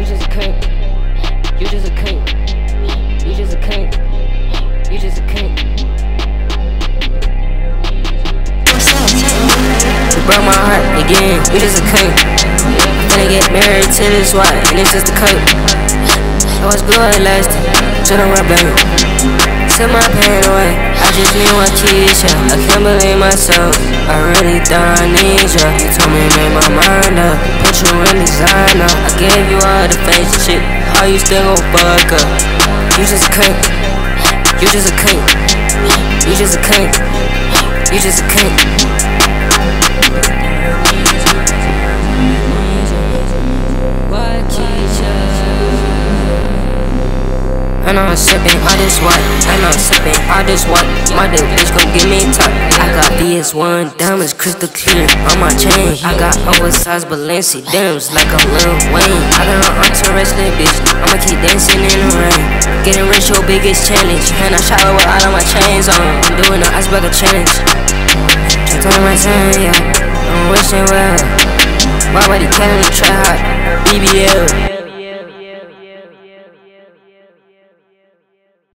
You just a cunt. You just a cunt. You just a cunt. You just a cunt. You broke my heart again. You just a cunt. I'm gonna get married to this wife, and it's just a cunt. I was good last time, so don't rub blame. Took my pain away, I just need one Keisha. I can't believe myself, I really thought I need ya. You told me make my mind up, put you in designer. I gave you all the fancy shit, how you still gon' fuck up? You just a cunt. You just a cunt. You just a cunt. You just a cunt. And I'm sippin' all this white, and I'm sippin' all this white. My little bitch gon' give me top. I got VS1 diamonds crystal clear on my chain. I got oversized Balenci dims like a Lil Wayne. I got an interesting bitch, I'ma keep dancing in the rain. Getting rich, your biggest challenge, and I shower with all of my chains on. I'm doing the icebreaker challenge. Just on my time, yeah, I'm wishing well. Why would he tell him to try hard? BBL.